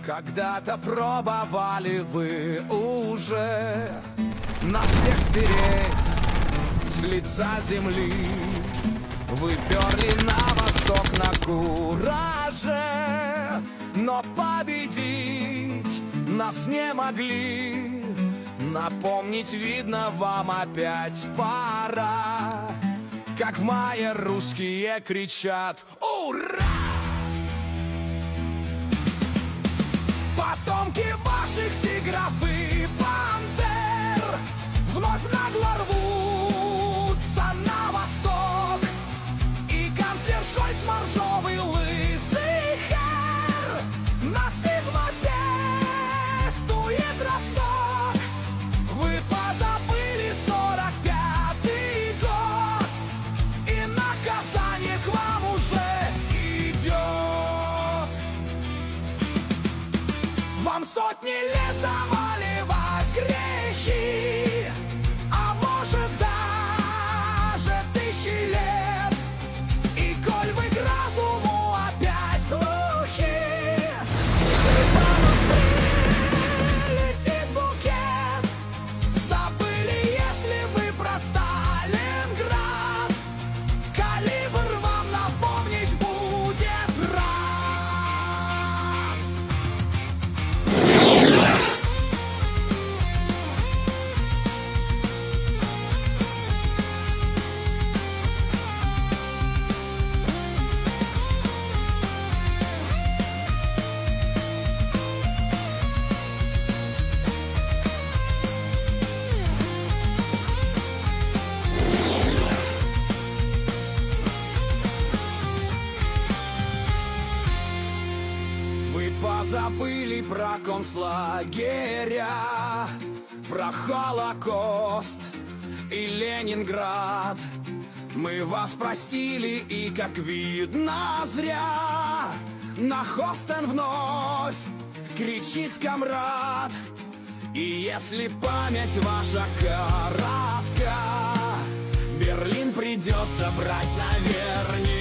Когда-то пробовали вы уже нас всех стереть с лица земли. Вы перли на восток на кураже, но победить нас не могли. Напомнить, видно, вам опять пора, как в мае русские кричат «Ура!». Потомки ваших тигров и пантер вновь нагло рвутся на восток, и канцлер Шольц моржовый лысый хер нацизма пестует Росток. Вы позабыли 45-й год, и наказание к вам уже идет. Вам сотни лет замаливать грехи, а может даже тысячи лет. И коль вы к разуму опять глухи, вам прилетит букет. Забыли, если вы про Сталинград, калибр вам напомнить будет рад. Вы позабыли про концлагеря, про Холокост и Ленинград. Мы вас простили, и, как видно, зря. На Хостен вновь кричит комрад. И если память ваша коротка, Берлин придется брать наверняка.